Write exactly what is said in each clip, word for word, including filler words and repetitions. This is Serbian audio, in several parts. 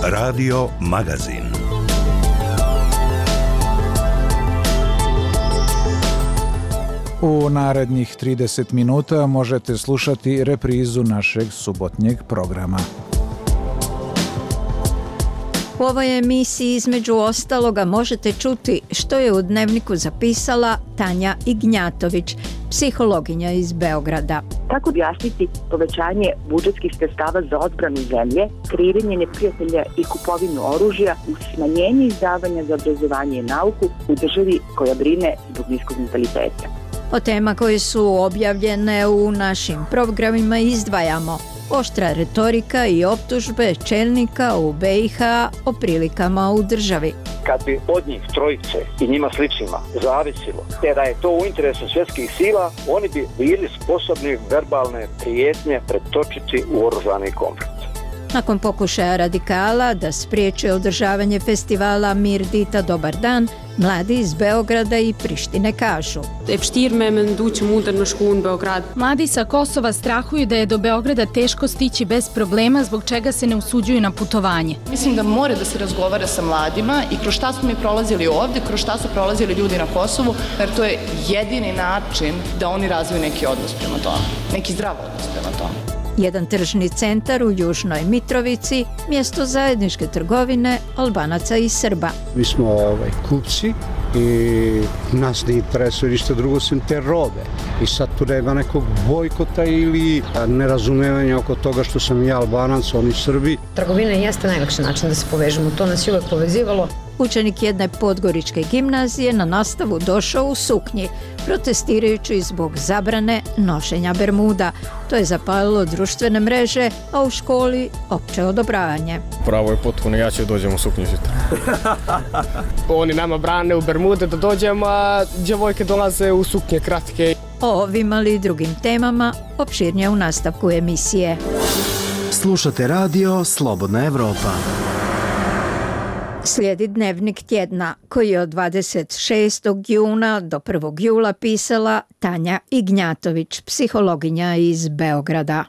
Radio Magazin. U narednih trideset minuta možete slušati reprizu našeg subotnjeg programa. U ovoj emisiji između ostaloga možete čuti što je u Dnevniku zapisala Tanja Ignjatović, psihologinja iz Beograda. Kako objasniti povećanje budžetskih sredstava za odbranu zemlje, kreiranje neprijatelja i kupovinu oružja uz smanjenje izdavanja za obrazovanje i nauku u državi koja brine zbog niskog nataliteta? Od tema koje su objavljene u našim programima izdvajamo oštra retorika i optužbe čelnika u B i H o prilikama u državi. Kad bi od njih trojice i njima sličnima zavisilo, te da je to u interesu svjetskih sila, oni bi bili sposobni verbalne prijetnje pretočiti u oružani konflikt. Nakon pokušaja radikala da spriječe održavanje festivala Mir Dita Dobar dan, mladi iz Beograda i Prištine kažu: Mladi sa Kosova strahuju da je do Beograda teško stići bez problema, zbog čega se ne usuđuju na putovanje. Mislim da mora da se razgovara sa mladima i kroz šta smo mi prolazili ovdje, kroz šta su prolazili ljudi na Kosovu, jer to je jedini način da oni razviju neki odnos prema tome, neki zdrav odnos prema tome. Jedan tržni centar u Južnoj Mitrovici, mjesto zajedničke trgovine Albanaca i Srba. Mi smo ovaj, kupci i nas ne interesuje ništa drugo sem te robe. I sad tu nema nekog bojkota ili nerazumevanja oko toga što sam ja Albanac, oni Srbi. Trgovina jeste najlakši način da se povežemo, to nas je uvek povezivalo. Učenik jedne podgoričke gimnazije na nastavu došao u suknji, protestirajući zbog zabrane nošenja bermuda. To je zapalilo društvene mreže, a u školi opće odobravanje. Pravo je potpuno, ja ću dođem u suknju sutra. Oni nama brane u bermude da dođemo, a djevojke dolaze u suknje kratke. O ovim ali i drugim temama opširnije u nastavku emisije. Slušate radio Slobodna Evropa. Slijedi Dnevnik tjedna koji je od dvadeset šestog juna do prvog jula pisala Tanja Ignjatović, psihologinja iz Beograda.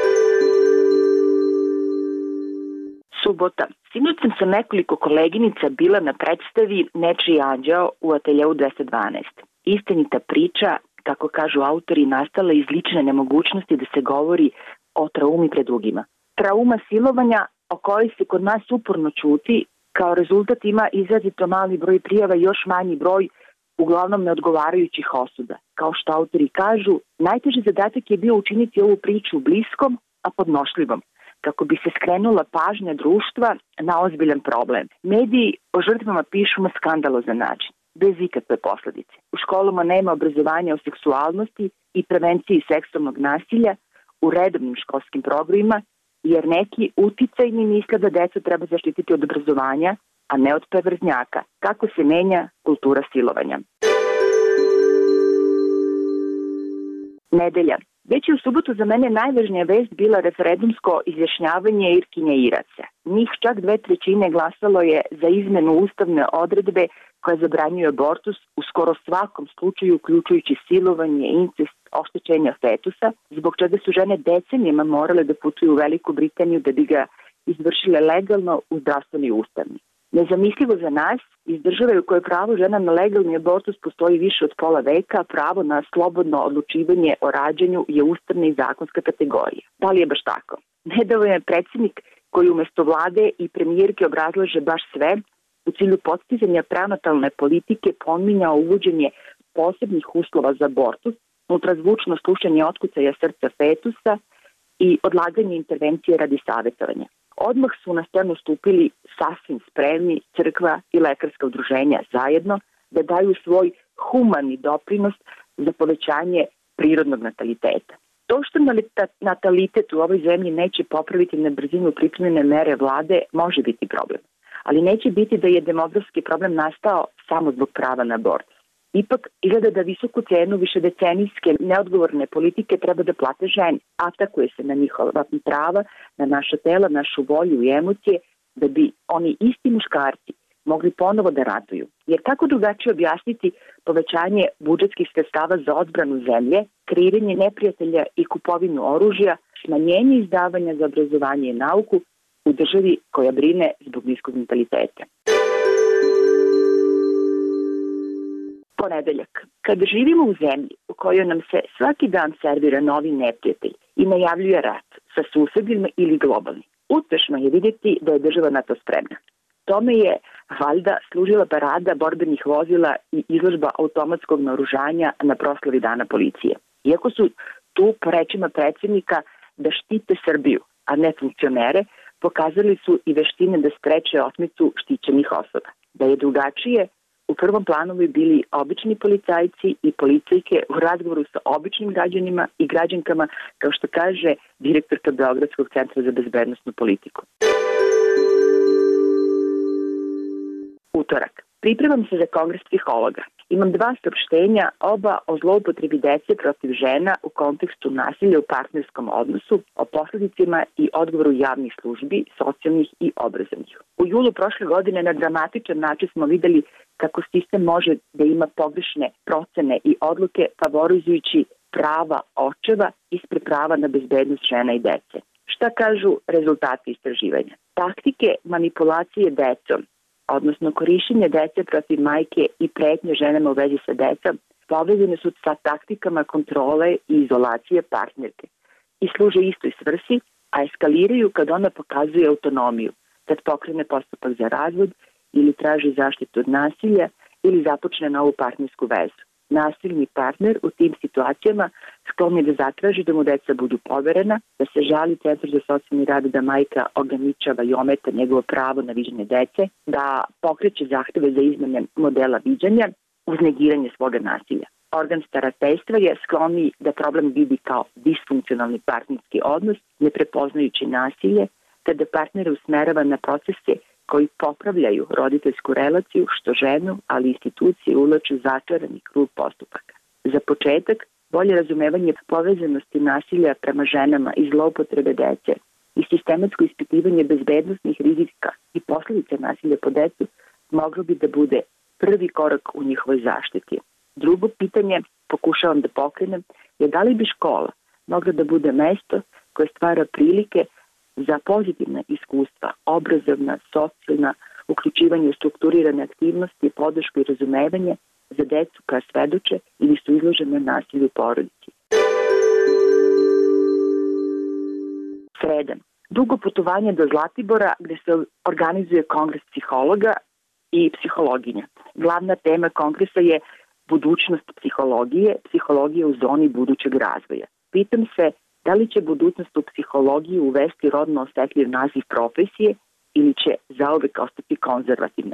Subota. Sinoć sam sa nekoliko koleginica bila na predstavi Nečiji anđeo u ateljeu dvesta dvanaest. Istinita priča, kako kažu autori, nastala iz lične nemogućnosti da se govori o traumi pred drugima. Trauma silovanja o kojoj se kod nas uporno ćuti, kao rezultat ima izrazito mali broj prijava i još manji broj uglavnom neodgovarajućih osuda. Kao što autori kažu, najteži zadatak je bio učiniti ovu priču bliskom, a podnošljivom, kako bi se skrenula pažnja društva na ozbiljan problem. Mediji o žrtvama pišu na skandalozan način, bez ikakve posljedice. U školama nema obrazovanja o seksualnosti i prevenciji seksualnog nasilja u redovnim školskim programima, jer neki uticajni misle da decu treba zaštititi od obrazovanja, a ne od perverznjaka. Kako se menja kultura silovanja? Nedelja. Već je u subotu za mene najvažnija vest bila referendumsko izjašnjavanje Irkinje Irace. Njih čak dve trećine glasalo je za izmenu ustavne odredbe koja zabranjuje abortus u skoro svakom slučaju, uključujući silovanje, incest, oštećenja fetusa, zbog čega su žene decenijama morale da putuju u Veliku Britaniju da bi ga izvršile legalno u zdravstveni ustavni. Nezamislivo za nas, iz države u kojoj pravo žena na legalni abortus postoji više od pola veka, pravo na slobodno odlučivanje o rađanju je ustavna i zakonska kategorija. Da li je baš tako? Nedovoljan je predsjednik koji umjesto vlade i premijerke obrazlaže baš sve, u cilju postizanja prenatalne politike pominjao uvođenje posebnih uslova za abortus, ultrazvučno slušanje otkucaja srca fetusa i odlaganje intervencije radi savjetovanja. Odmah su na scenu stupili sasvim spremni crkva i lekarska udruženja zajedno da daju svoj humani doprinos za povećanje prirodnog nataliteta. To što natalitet u ovoj zemlji neće popraviti na brzinu pripremljene mere vlade može biti problem, ali neće biti da je demografski problem nastao samo zbog prava na abortus. Ipak izgleda da visoku cenu višedecenijske neodgovorne politike treba da plate žene. Atakuje se na njihova prava, na naša tela, našu volju i emocije, da bi oni isti muškarci mogli ponovo da ratuju. Jer kako drugačije objasniti povećanje budžetskih sredstava za odbranu zemlje, kreiranje neprijatelja i kupovinu oružja, smanjenje izdavanja za obrazovanje i nauku u državi koja brine zbog niskog mentaliteta. Ponedeljak. Kada živimo u zemlji u kojoj nam se svaki dan servira novi neprijatelj i najavljuje rat sa susedima ili globalni, uspešno je vidjeti da je država na to spremna. Tome je valjda služila parada borbenih vozila i izložba automatskog naoružanja na proslavi Dana policije. Iako su tu, po rečima predsjednika, da štite Srbiju, a ne funkcionere, pokazali su i veštine da spreče otmicu štićenih osoba. Da je drugačije, u prvom planu bi bili obični policajci i policajke u razgovoru sa običnim građanima i građankama, kao što kaže direktorka Beogradskog centra za bezbednosnu politiku. Utorak. Pripremam se za kongres psihologa. Imam dva saopštenja, oba o zloupotrebi dece protiv žena u kontekstu nasilja u partnerskom odnosu, o posledicima i odgovoru javnih službi, socijalnih i obrazovnih. U julu prošle godine na dramatičan način smo videli kako sistem može da ima pogrešne procene i odluke favorizujući prava očeva ispred prava na bezbednost žena i dece. Šta kažu rezultati istraživanja? Taktike manipulacije decom, odnosno korišćenje dece protiv majke i pretnje ženama u vezi sa decom, povezane su sa taktikama kontrole i izolacije partnerke i služe istoj svrsi, a eskaliraju kad ona pokazuje autonomiju, kad pokrene postupak za razvod ili traži zaštitu od nasilja ili započne novu partnersku vezu. Nasilni partner u tim situacijama sklon je da zatraži da mu deca budu poverena, da se žali Centru za socijalni rad da majka ograničava i ometa njegovo pravo na viđenje dece, da pokreće zahteve za izmene modela viđanja uz negiranje svoga nasilja. Organ starateljstva je skloni da problem vidi kao disfunkcionalni partnerski odnos, ne prepoznajući nasilje, te da partnere usmerava na procese koji popravljaju roditeljsku relaciju, što ženu, ali i institucije uvlače u začarani krug postupaka. Za početak, bolje razumevanje povezanosti nasilja prema ženama i zloupotrebe dece i sistematsko ispitivanje bezbednosnih rizika i posledice nasilja po decu moglo bi da bude prvi korak u njihovoj zaštiti. Drugo pitanje, pokušavam da pokrenem, je da li bi škola mogla da bude mesto koje stvara prilike za pozitivna iskustva, obrazovna, socijalna, uključivanje u strukturirane aktivnosti, podršku i razumevanje za decu koja svedoče ili su izložene nasilju u porodici. Sreda. Dugo putovanje do Zlatibora gde se organizuje kongres psihologa i psihologinja. Glavna tema kongresa je budućnost psihologije, psihologija u zoni budućeg razvoja. Pitam se da li će budućnost u psihologiji uvesti rodno osetljiv naziv profesije ili će zauvek ostati konzervativna.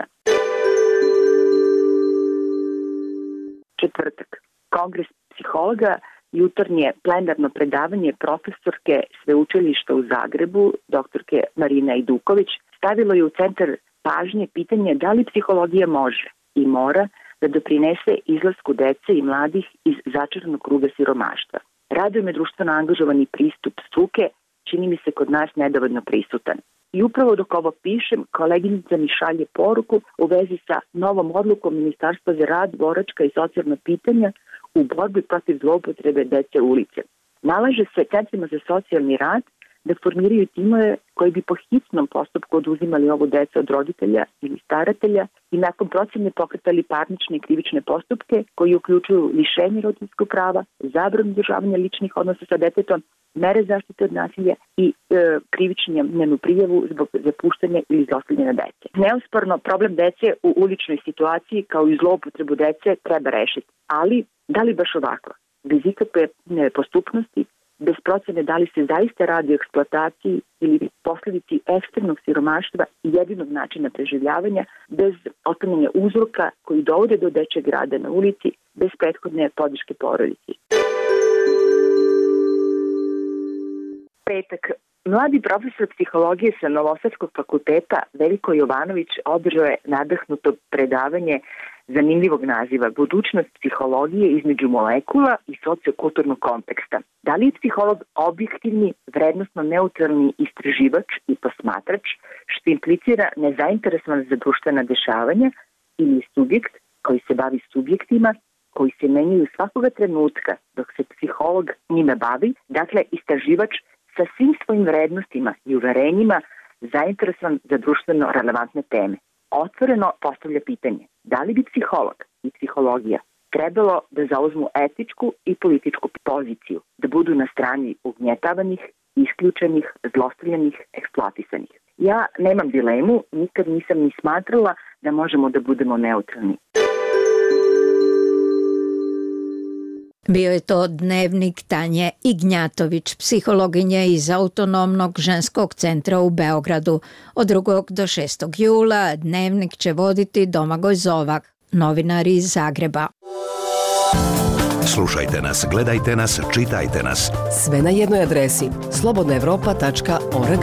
Četvrtak. Kongres psihologa, jutarnje plenarno predavanje profesorke Sveučilišta u Zagrebu, doktorke Marine Ajduković, stavilo je u centar pažnje pitanje da li psihologija može i mora da doprinese izlasku dece i mladih iz začaranog kruga siromaštva. Raduje me društveno angažovani pristup struke, čini mi se kod nas nedovoljno prisutan. I upravo dok ovo pišem, koleginica mi šalje poruku u vezi sa novom odlukom Ministarstva za rad, boračka i socijalna pitanja u borbi protiv zloupotrebe dece ulice. Nalaže se centrima za socijalni rad da formiraju timove koji bi po hitnom postupku oduzimali ovu decu od roditelja ili staratelja i nakon procene pokretali parnične i krivične postupke koji uključuju lišenje roditeljskog prava, zabranu održavanja ličnih odnosa sa detetom, mere zaštite od nasilja i e, krivičnu prijavu zbog zapuštanja ili zlostavljanja dece. Neosporno, problem dece u uličnoj situaciji kao i zloupotrebu dece treba rešiti, ali da li baš ovako? Bez ikakve postupnosti, bez procene da li se zaista radi o eksploataciji ili posledici ekstremnog siromaštva i jedinog načina preživljavanja, bez otklanjanja uzroka koji dovode do dečeg rada na ulici, bez prethodne podrške porodici. Petak. Mladi profesor psihologije sa Novosadskog fakulteta Veljko Jovanović održao je nadahnuto predavanje zanimljivog naziva Budućnost psihologije između molekula i sociokulturnog konteksta. Da li je psiholog objektivni, vrednostno neutralni istraživač i posmatrač, što implicira nezainteresovan za društvena dešavanja, ili subjekt koji se bavi subjektima koji se menjaju svakoga trenutka dok se psiholog njime bavi, dakle istraživač sa svim svojim vrednostima i uverenjima zainteresovan za društveno relevantne teme. Otvoreno postavlja pitanje da li bi psiholog i psihologija trebalo da zauzmu etičku i političku poziciju, da budu na strani ugnjetavanih, isključenih, zlostavljanih, eksploatisanih. Ja nemam dilemu, nikad nisam ni smatrala da možemo da budemo neutralni. Bio je to dnevnik Tanje Ignjatović, psihologinje iz Autonomnog ženskog centra u Beogradu. Od drugog do šestog jula dnevnik će voditi Domagoj Zovak, novinar iz Zagreba. Slušajte nas, gledajte nas, čitajte nas. Sve na jednoj adresi slobodna evropa tačka org.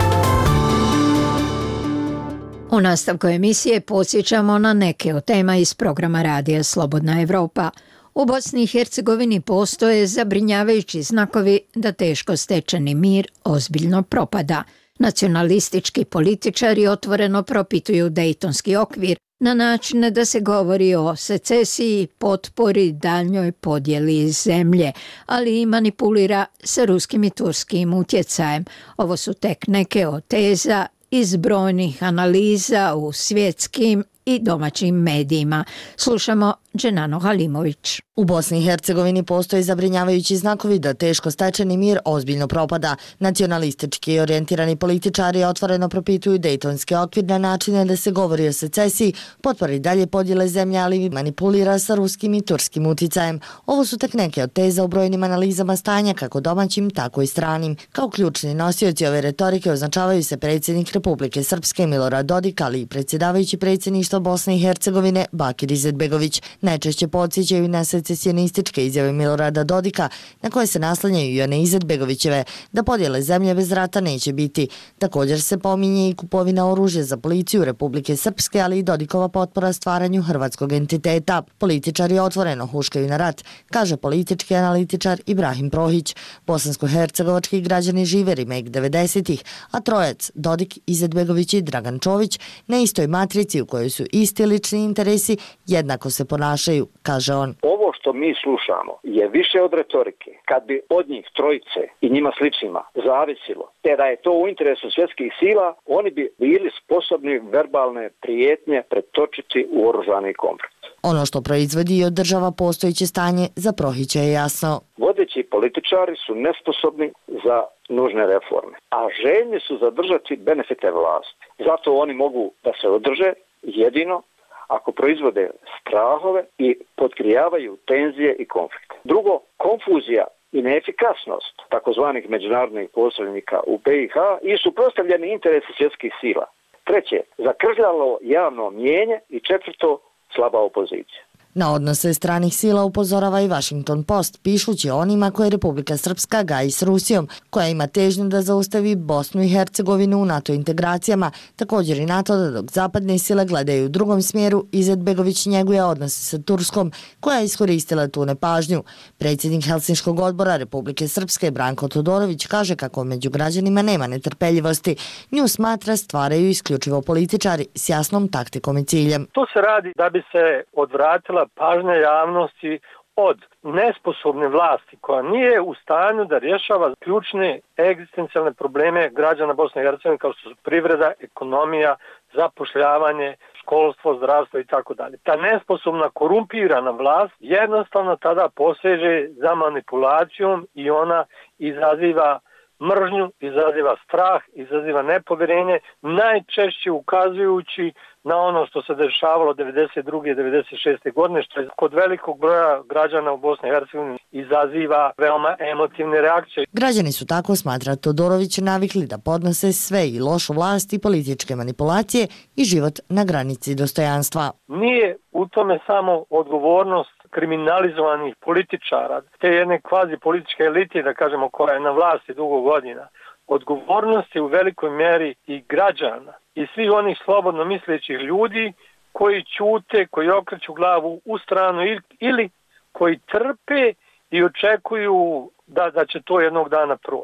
U nastavku emisije podsjećamo na neke od tema iz programa radija Slobodna Evropa. U Bosni i Hercegovini postoje zabrinjavajući znakovi da teško stečeni mir ozbiljno propada. Nacionalistički političari otvoreno propituju Dejtonski okvir na načine da se govori o secesiji, potpori, daljnjoj podjeli zemlje, ali i manipulira sa ruskim i turskim utjecajem. Ovo su tek neke od teza iz brojnih analiza u svjetskim i domaćim medijima. Slušamo Dženano Halimović. U Bosni i Hercegovini postoje zabrinjavajući znakovi da teško stečeni mir ozbiljno propada. Nacionalistički orijentirani političari otvoreno propituju Dejtonski okvir na načine da se govori o secesiji, potpori dalje podjele zemlje, ali manipulira sa ruskim i turskim uticajem. Ovo su tek neke od teza u brojnim analizama stanja, kako domaćim, tako i stranim. Kao ključni nosioci ove retorike označavaju se predsjednik Republike Srpske Milorad Dodik, ali i predsjedavajući predsjedništva Bosne i Hercegovine Bakir Izetbegović. Najčešće podsjećaju na secesionističke izjave Milorada Dodika, na koje se naslanjaju i one Izetbegovićeve, da podjele zemlje bez rata neće biti. Također se pominje i kupovina oružja za policiju Republike Srpske, ali i Dodikova potpora stvaranju hrvatskog entiteta. Političari otvoreno huškaju na rat, kaže politički analitičar Ibrahim Prohić. Bosansko-hercegovački građani žive remake devedesetih, a trojac Dodik, Izetbegović i Dragan Čović na istoj matrici u kojoj su isti lični interesi jednako se ponašaju, kaže on. Ovo što mi slušamo je više od retorike. Kad bi od njih trojice i njima sličnima zavisilo, te da je to u interesu svjetskih sila, oni bi bili sposobni verbalne prijetnje pretočiti u oružani konflikt. Ono što proizvodi i održava postojeće stanje za Prohića je jasno. Vodeći političari su nesposobni za nužne reforme, a željni su zadržati benefite vlasti. Zato oni mogu da se održe jedino ako proizvode strahove i potkrijavaju tenzije i konflikte. Drugo, konfuzija i neefikasnost takozvanih međunarodnih posrednika u B i H i suprotstavljeni interesi svjetskih sila. Treće, zakržljalo javno mnijenje i četvrto, slaba opozicija. Na odnose stranih sila upozorava i Washington Post, pišući o onima koje Republika Srpska gaji s Rusijom, koja ima težnju da zaustavi Bosnu i Hercegovinu u NATO integracijama, također i NATO da dok zapadne sile gledaju u drugom smjeru, Izetbegović njeguje odnose sa Turskom, koja je iskoristila tu nepažnju. Predsjednik Helsinškog odbora Republike Srpske Branko Todorović kaže kako među građanima nema netrpeljivosti. Nju smatra stvaraju isključivo političari s jasnom taktikom i ciljem. To se radi da bi se odvratila pažnja javnosti od nesposobne vlasti koja nije u stanju da rješava ključne egzistencijalne probleme građana Bosne i Hercegovine kao što su privreda, ekonomija, zapošljavanje, školstvo, zdravstvo i tako dalje. Ta nesposobna, korumpirana vlast jednostavno tada poseže za manipulacijom i ona izaziva mržnju, izaziva strah, izaziva nepovjerenje, najčešće ukazujući na ono što se dešavalo devedeset druge i devedeset šeste godine, što je kod velikog broja građana u Bosni i Hercegovini izaziva veoma emotivne reakcije. Građani su tako, smatra Todorović, navikli da podnose sve i lošu vlast i političke manipulacije i život na granici dostojanstva. Nije u tome samo odgovornost kriminalizovanih političara, te jedne kvazi političke elite, da kažemo, koja je na vlasti dugo godina. Odgovornost je u velikoj mjeri i građana i svih onih slobodno mislećih ljudi koji ćute, koji okreću glavu u stranu ili koji trpe i očekuju da, da će to jednog dana proći.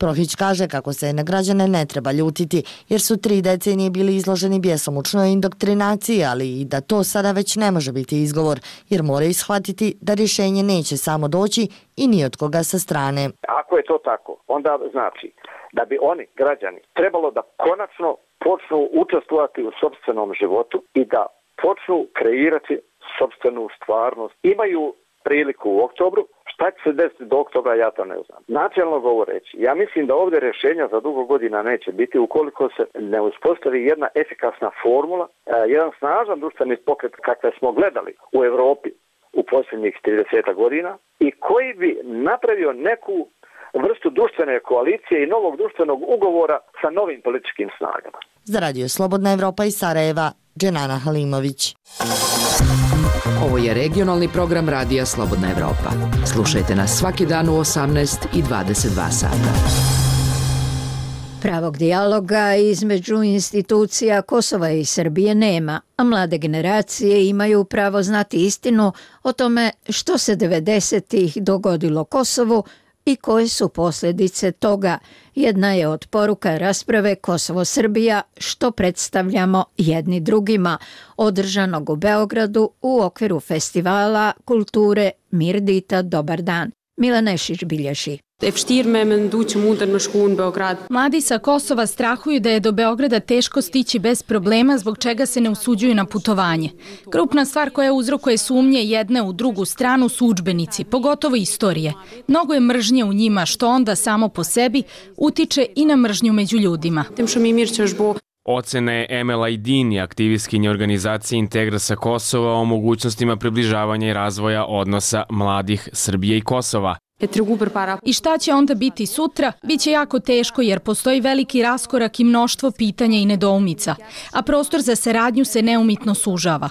Prohić kaže kako se na građane ne treba ljutiti, jer su tri decenije bili izloženi bjesomučnoj indoktrinaciji, ali i da to sada već ne može biti izgovor, jer moraju shvatiti da rješenje neće samo doći i ni od koga sa strane. Ako je to tako, onda znači da bi oni, građani, trebalo da konačno počnu učestvovati u sopstvenom životu i da počnu kreirati sopstvenu stvarnost. Imaju priliku u oktobru, šta će se desiti do oktobra, ja to ne znam. Načelno govoreći, ja mislim da ovdje rješenja za dugo godina neće biti ukoliko se ne uspostavi jedna efikasna formula, jedan snažan društveni pokret kakve smo gledali u Europi u posljednjih trideset godina i koji bi napravio neku vrstu društvene koalicije i novog društvenog ugovora sa novim političkim snagama. Za Radio Slobodna Evropa iz Sarajeva, Dženana Halimović. Ovo je regionalni program Radija Slobodna Evropa. Slušajte nas svaki dan u osamnaest i dvadeset dva sata. Pravog dijaloga između institucija Kosova i Srbije nema, a mlade generacije imaju pravo znati istinu o tome što se devedesetih dogodilo Kosovu i koje su posljedice toga. Jedna je od poruka rasprave Kosovo-Srbija što predstavljamo jedni drugima, održanog u Beogradu u okviru festivala kulture Mirdita Dobar dan. Mila Nešić bilježi. Mladi sa Kosova strahuju da je do Beograda teško stići bez problema, zbog čega se ne usuđuju na putovanje. Krupna stvar koja uzrokuje sumnje jedne u drugu stranu su udžbenici, pogotovo istorije. Mnogo je mržnje u njima, što onda samo po sebi utiče i na mržnju među ljudima. Ocene Emel Aydin, aktivistkinje organizacije Integrasa Kosova o mogućnostima približavanja i razvoja odnosa mladih Srbije i Kosova. I šta će onda biti sutra? Biće jako teško jer postoji veliki raskorak i mnoštvo pitanja i nedoumica, a prostor za saradnju se neumitno sužava.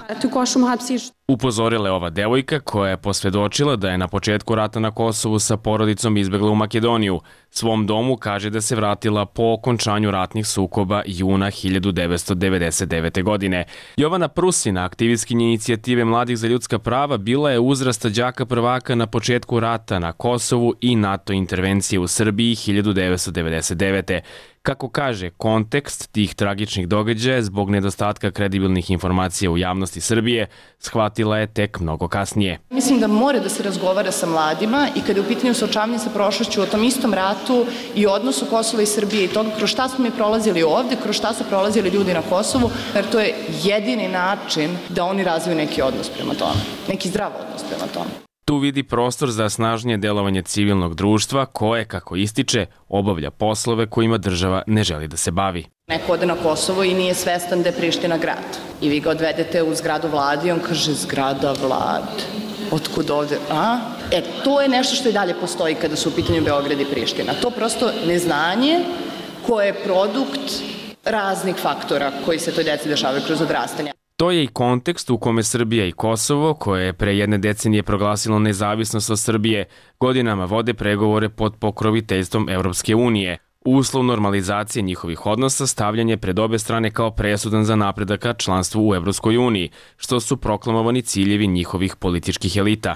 Upozorila je ova devojka koja je posvjedočila da je na početku rata na Kosovu sa porodicom izbjegla u Makedoniju. Svom domu kaže da se vratila po okončanju ratnih sukoba juna hiljadu devetsto devedeset devete. godine. Jovana Prusina, aktivistkinja inicijative Mladih za ljudska prava, bila je uzrasta đaka prvaka na početku rata na Kosovu i NATO intervencije u Srbiji hiljadu devetsto devedeset devete. Kako kaže, kontekst tih tragičnih događaja zbog nedostatka kredibilnih informacija u javnosti Srbije shvatila je tek mnogo kasnije. Mislim da mora da se razgovara sa mladima i kada je u pitanju suočavanje sa prošlošću o tom istom ratu i odnosu Kosova i Srbije i toga kroz šta smo mi prolazili ovdje, kroz šta su prolazili ljudi na Kosovu, jer to je jedini način da oni razviju neki odnos prema tome, neki zdrav odnos prema tome. Tu vidi prostor za snažnije delovanje civilnog društva koje, kako ističe, obavlja poslove kojima država ne želi da se bavi. Neko ode na Kosovo i nije svestan da je Priština grad. I vi ga odvedete u zgradu vlade i on kaže zgrada vlade. Otkud ovde? A? E, to je nešto što i dalje postoji kada su u pitanju Beograd i Priština. To prosto neznanje koje je produkt raznih faktora koji se toj deci dešavaju kroz odrastanje. To je i kontekst u kome Srbija i Kosovo, koje je pre jedne decenije proglasilo nezavisnost od Srbije, godinama vode pregovore pod pokroviteljstvom Evropske unije. Uslov normalizacije njihovih odnosa stavljan je pred obe strane kao presudan za napredak ka članstvu u Evropskoj uniji, što su proklamovani ciljevi njihovih političkih elita.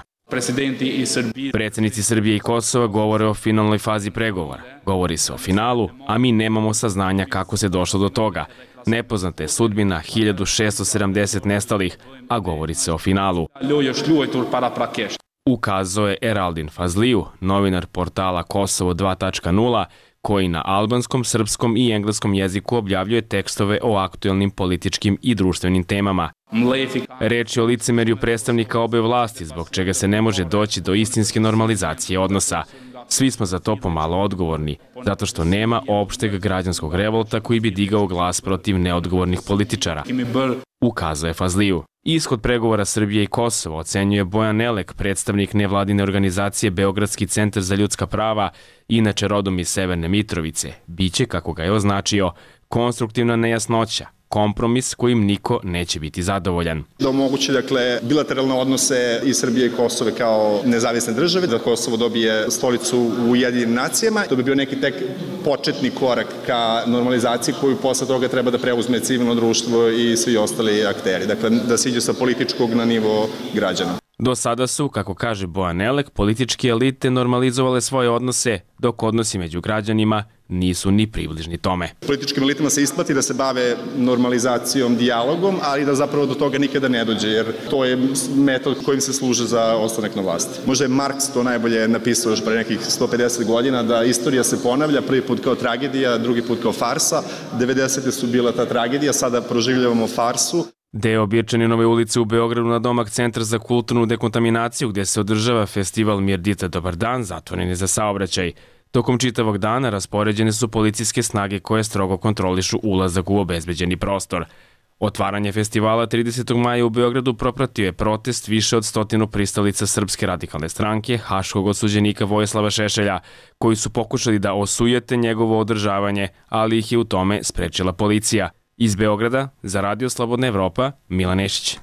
Predsjednici Srbije i Kosova govore o finalnoj fazi pregovora. Govori se o finalu, a mi nemamo saznanja kako se došlo do toga. Nepoznata je sudbina hiljadu šesto sedamdeset nestalih, a govori se o finalu. Ukazao je Eraldin Fazliju, novinar portala Kosovo dva tačka nula, koji na albanskom, srpskom i engleskom jeziku objavljuje tekstove o aktuelnim političkim i društvenim temama. Reč je o licemerju predstavnika obe vlasti, zbog čega se ne može doći do istinske normalizacije odnosa. Svi smo za to pomalo odgovorni, zato što nema opšteg građanskog revolta koji bi digao glas protiv neodgovornih političara, ukazuje Fazliju. Ishod pregovora Srbije i Kosova ocenjuje Bojan Elek, predstavnik nevladine organizacije Beogradski centar za ljudska prava, inače rodom iz Severne Mitrovice. Biće, kako ga je označio, konstruktivna nejasnoća, kompromis kojim niko neće biti zadovoljan. Da omogući, dakle, bilateralne odnose i Srbije i Kosove kao nezavisne države, da Kosovo dobije stolicu u Ujedinjenim nacijama. To bi bio neki tek početni korak ka normalizaciji koju posle toga treba da preuzme civilno društvo i svi ostali akteri. Dakle, da se iđe sa političkog na nivo građana. Do sada su, kako kaže Bojan Elek, političke elite normalizovale svoje odnose, dok odnosi među građanima nisu ni približni tome. Političkim elitama se isplati da se bave normalizacijom, dijalogom, ali da zapravo do toga nikada ne dođe, jer to je metod kojim se služe za ostanak na vlasti. Možda je Marks to najbolje napisao još pre nekih sto pedeset godina, da istorija se ponavlja, prvi put kao tragedija, drugi put kao farsa. devedesete su bila ta tragedija, sada proživljavamo farsu. Deo Birčaninove ulice u Beogradu na domak Centra za kulturnu dekontaminaciju, gde se održava festival Mirdita Dobar dan, zatvoren je za saobraćaj. Tokom čitavog dana raspoređene su policijske snage koje strogo kontrolišu ulazak u obezbeđeni prostor. Otvaranje festivala tridesetog maja u Beogradu propratio je protest više od stotinu pristalica Srpske radikalne stranke, haškog osuđenika Vojislava Šešelja, koji su pokušali da osujete njegovo održavanje, ali ih je u tome sprečila policija. Iz Beograda, za Radio Slobodna Evropa, Milan Nešić.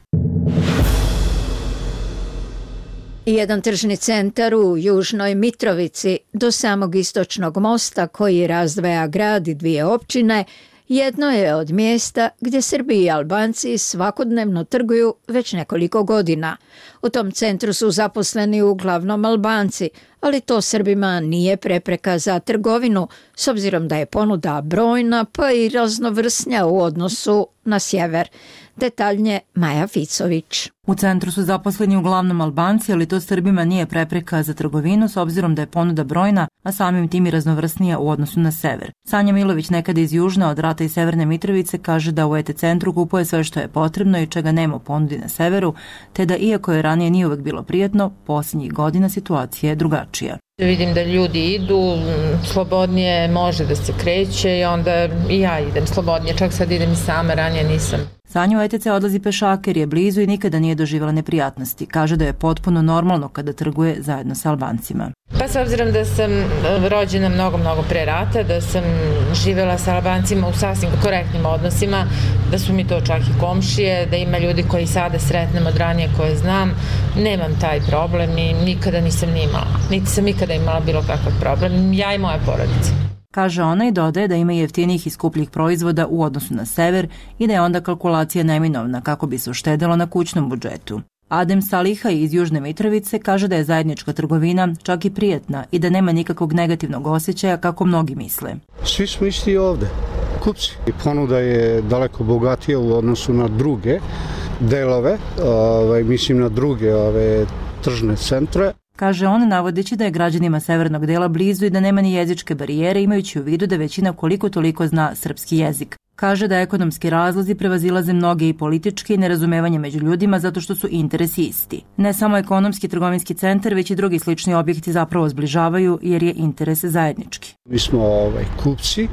Jedan tržni centar u Južnoj Mitrovici do samog istočnog mosta koji razdvaja grad i dvije općine jedno je od mjesta gdje Srbi i Albanci svakodnevno trguju već nekoliko godina. U tom centru su zaposleni uglavnom Albanci, ali to Srbima nije prepreka za trgovinu, s obzirom da je ponuda brojna pa i raznovrsnja u odnosu na sjever. Detaljnije Maja Ficović. U centru su zaposleni uglavnom Albanci, ali to Srbima nije prepreka za trgovinu s obzirom da je ponuda brojna, a samim tim i raznovrsnija u odnosu na sever. Sanja Milović, nekada iz Južne od Rata i Severne Mitrovice, kaže da u E T centru kupuje sve što je potrebno i čega nema u ponudi na severu, te da iako je ranije nije uvek bilo prijatno, posljednjih godina situacija je drugačija. Vidim da ljudi idu, slobodnije može da se kreće i onda i ja idem slobodnije, čak sad idem i sama, ranije nisam. Sanja u E T C odlazi pešaka jer je blizu i nikada nije doživjela neprijatnosti. Kaže da je potpuno normalno kada trguje zajedno sa Albancima. Pa s obzirom da sam rođena mnogo, mnogo pre rata, da sam živjela sa Albancima u sasvim korektnim odnosima, da su mi to čak i komšije, da ima ljudi koji sada sretnem od ranije koje znam, nemam taj problem i nikada nisam ni imala. Niti sam ikada imala bilo kakav problem, ja i moja porodica. Kaže ona i dodaje da ima jeftinijih i skupljih proizvoda u odnosu na sever i da je onda kalkulacija neminovna kako bi se uštedelo na kućnom budžetu. Adem Saliha iz Južne Mitrovice kaže da je zajednička trgovina čak i prijetna i da nema nikakvog negativnog osjećaja kako mnogi misle. Svi smo isti ovde, kupci. I ponuda je daleko bogatija u odnosu na druge delove, ovaj, mislim na druge ove tržne centre. Kaže on, navodeći da je građanima severnog dela blizu i da nema ni jezičke barijere, imajući u vidu da većina koliko toliko zna srpski jezik. Kaže da ekonomski razlozi prevazilaze mnoge i politički i nerazumevanje među ljudima zato što su interesi isti. Ne samo ekonomski trgovinski centar, već i drugi slični objekti zapravo zbližavaju jer je interes zajednički. Mi smo ovaj, kupci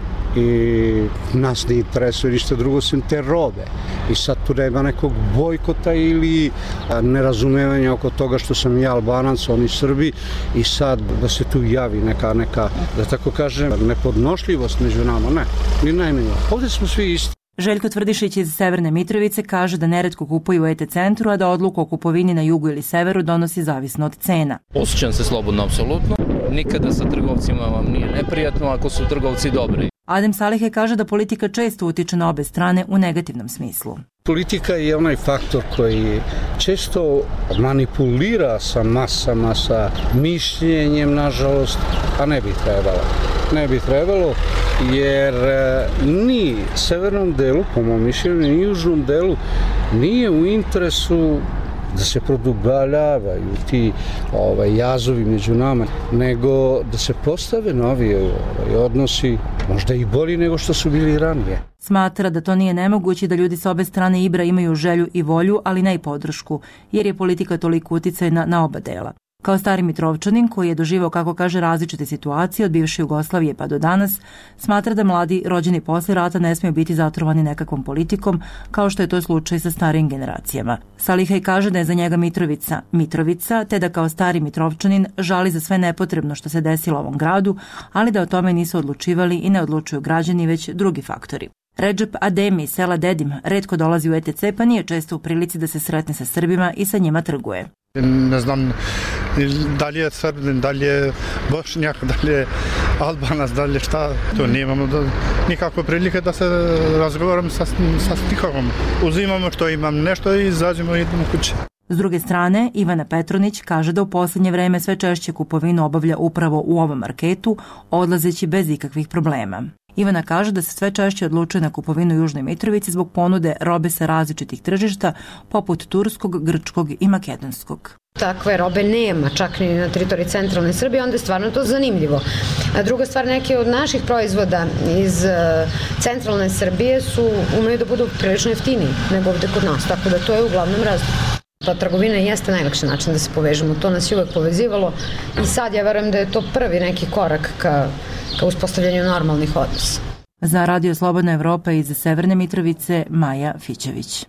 i nas ne interesuje ništa drugo sem te robe. I sad tu nema nekog bojkota ili nerazumevanja oko toga što sam ja Albanac, oni Srbi i sad da se tu javi neka, neka da tako kažem, nepodnošljivost među nama, ne, ni najmanje. Ovdje smo svi isti. Željko Tvrdišić iz Severne Mitrovice kaže da neretko kupuju u E T centru, a da odluku o kupovini na jugu ili severu donosi zavisno od cena. Osjećam se slobodno, apsolutno. Nikada sa trgovcima vam nije neprijatno ako su trgovci dobri. Adem Salihe kaže da politika često utiče na obe strane u negativnom smislu. Politika je onaj faktor koji često manipulira sa masama, sa mišljenjem, nažalost, a ne bi trebalo. Ne bi trebalo jer ni severnom delu, po mom mišljenju, ni južnom delu nije u interesu da se produbljavaju ti ovaj, jazovi među nama, nego da se postave novi ovaj, odnosi, možda i bolji nego što su bili ranije. Smatra da to nije nemoguće i da ljudi sa obe strane Ibra imaju želju i volju, ali ne i podršku, jer je politika toliko uticajna na oba dela. Kao stari Mitrovčanin koji je doživao, kako kaže, različite situacije od bivše Jugoslavije pa do danas, smatra da mladi rođeni posle rata ne smiju biti zatrovani nekakvom politikom, kao što je to slučaj sa starijim generacijama. Salihaj kaže da je za njega Mitrovica Mitrovica, te da kao stari Mitrovčanin žali za sve nepotrebno što se desilo ovom gradu, ali da o tome nisu odlučivali i ne odlučuju građani, već drugi faktori. Redžep Ademi iz sela Dedim retko dolazi u E T C pa nije često u prilici da se sretne sa Srbima i sa njima trguje. Ne znam da li je Srbin, da li je Bošnjak, da li je Albanac, da li je šta. To nemamo nikakve prilike da se razgovaram sa, sa nikovom. Uzimamo što imam nešto i izađemo i idemo kuće. S druge strane, Ivana Petronić kaže da u posljednje vreme sve češće kupovinu obavlja upravo u ovom marketu, odlazeći bez ikakvih problema. Ivana kaže da se sve češće odlučuje na kupovinu u Južnoj Mitrovici zbog ponude robe sa različitih tržišta, poput turskog, grčkog i makedonskog. Takve robe nema, čak ni na teritoriji centralne Srbije, onda je stvarno to zanimljivo. A druga stvar, neke od naših proizvoda iz centralne Srbije su umeju da budu prilično jeftiniji nego ovde kod nas, tako da to je uglavnom razlog. Ta trgovina jeste najlakši način da se povežemo, to nas je uvek povezivalo i sad ja verujem da je to prvi neki korak ka, ka uspostavljanju normalnih odnosa. Za Radio Slobodna Evropa iz Severne Mitrovice, Maja Fićević.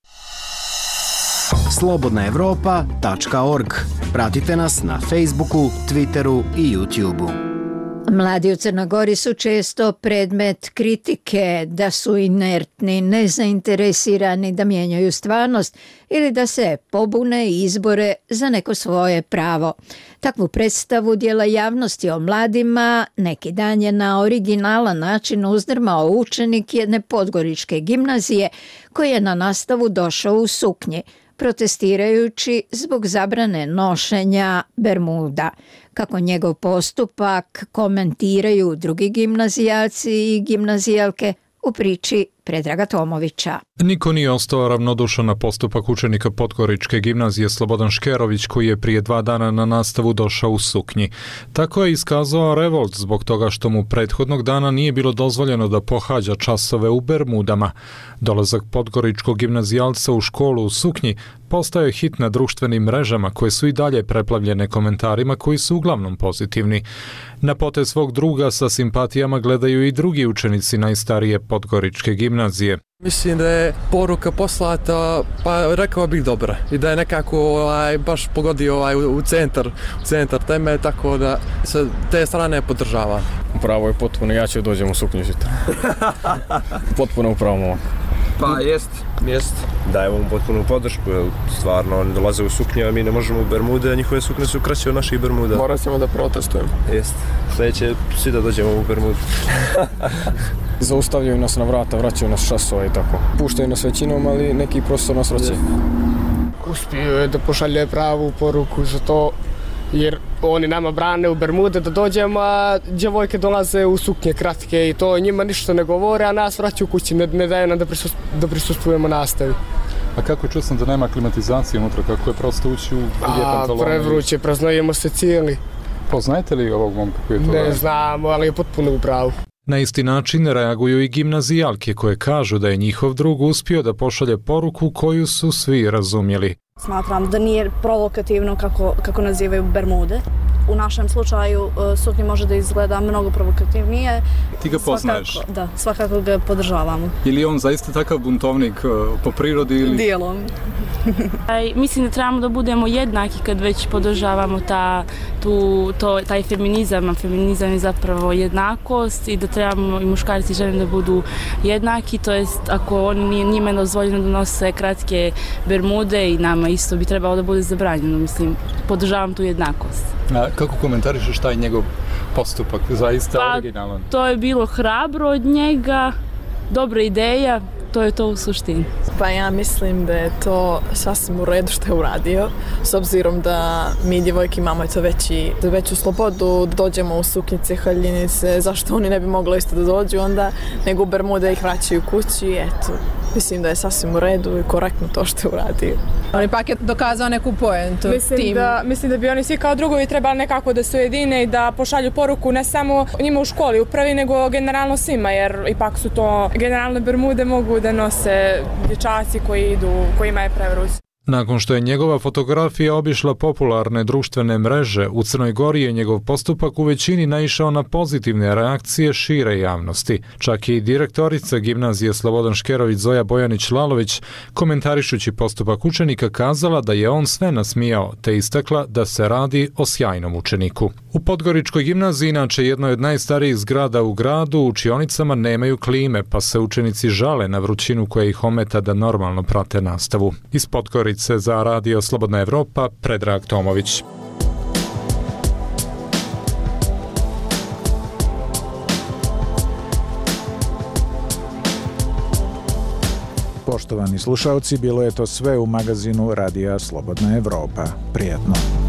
slobodna evropa tačka org. Pratite nas na Facebooku, Twitteru i YouTubeu. Mladi u Crnoj Gori su često predmet kritike da su inertni, nezainteresirani da mijenjaju stvarnost ili da se pobune i izbore za neko svoje pravo. Takvu predstavu dijela javnosti o mladima neki dan je na originalan način uzdrmao učenik jedne podgoričke gimnazije koji je na nastavu došao u suknji, protestirajući zbog zabrane nošenja bermuda. Kako njegov postupak komentiraju drugi gimnazijalci i gimnazijalke u priči Predraga Tomovića. Niko nije ostao ravnodušan na postupak učenika Podgoričke gimnazije Slobodan Škerović koji je prije dva dana na nastavu došao u suknji. Tako je iskazao revolt zbog toga što mu prethodnog dana nije bilo dozvoljeno da pohađa časove u bermudama. Dolazak podgoričkog gimnazijalca u školu u suknji postao je hit na društvenim mrežama koje su i dalje preplavljene komentarima koji su uglavnom pozitivni. Na potez svog druga sa simpatijama gledaju i drugi učenici najstarije Podgoričke gimnazije. Mislim da je poruka poslata, pa rekao bih dobra i da je nekako ovaj, baš pogodio ovaj, u centar, u centar teme, tako da se te strane podržava. Upravo je potpuno, ja ću dođem u suknju sutra. Potpuno upravo momak. Pa jest, jest. Dajemo mu potpunu podršku, jer stvarno oni dolaze u suknje, a mi ne možemo u bermude, a njihove suknje su kraće od naših bermuda. Morat ćemo da protestujemo. Jest. Sljedeće svi da dođemo u bermudu. Zaustavljaju nas na vrata, vraćaju nas časova i tako. Puštaju nas većinom, ali neki profesor nas vraća. Uspio je da pošalje pravu poruku za to, jer oni nama brane u bermude da dođemo, a djevojke dolaze u suknje kratke i to njima ništa ne govore, a nas vraćaju kući, ne, ne daju nam da, prisust, da prisustujemo nastavi. A kako je čuo sam da nema klimatizacije unutra, kako je prosto ući u dvije pantalone? Prevruće, praznojemo se cijeli. Poznajete li ovog momka koji je to? Ne znamo, ali je potpuno u pravu. Na isti način reaguju i gimnazijalke koje kažu da je njihov drug uspio da pošalje poruku koju su svi razumjeli. Smatram da nije provokativno kako, kako nazivaju bermude. U našem slučaju suknja može da izgleda mnogo provokativnije. Ti ga poznaješ? Svakako, da, svakako ga podržavamo. Je li on zaista takav buntovnik po prirodi? Ili... Dijelom. Mislim da trebamo da budemo jednaki kad već podržavamo ta, tu, to, taj feminizam, a feminizam je zapravo jednakost i da trebamo i muškarci i žene da budu jednaki, to jest ako oni njima je dozvoljeno da nose kratke bermude i nama isto bi trebalo da bude zabranjeno, mislim, podržavam tu jednakost. A kako komentarišeš taj njegov postupak, zaista pa, originalan? To je bilo hrabro od njega, dobra ideja, to je to u suštini. Pa ja mislim da je to sasvim u redu što je uradio, s obzirom da mi djevojke imamo eto veći, veću slobodu, dođemo u suknjice, haljinice, zašto oni ne bi mogli isto da dođu onda, nego u bermude ih vraćaju kući, eto. Mislim da je sasvim u redu i korektno to što je uradio. On ipak je dokazao neku poentu. Mislim da, mislim da bi oni svi kao drugovi trebali nekako da se ujedine i da pošalju poruku ne samo njima u školi u prvi, nego generalno svima, jer ipak su to generalne bermude mogu da nose dječaci koji idu, kojima je prevruć. Nakon što je njegova fotografija obišla popularne društvene mreže, u Crnoj Gori je njegov postupak u većini naišao na pozitivne reakcije šire javnosti. Čak i direktorica gimnazije Slobodan Škerović Zoja Bojanić-Lalović, komentarišući postupak učenika, kazala da je on sve nasmijao, te istakla da se radi o sjajnom učeniku. U Podgoričkoj gimnaziji, inače jednoj od najstarijih zgrada u gradu, učionicama nemaju klime, pa se učenici žale na vrućinu koja ih ometa da normalno prate nastavu. Iz Podgorice za Radio Slobodna Evropa, Predrag Tomović. Poštovani slušalci, bilo je to sve u magazinu Radija Slobodna Evropa. Prijatno.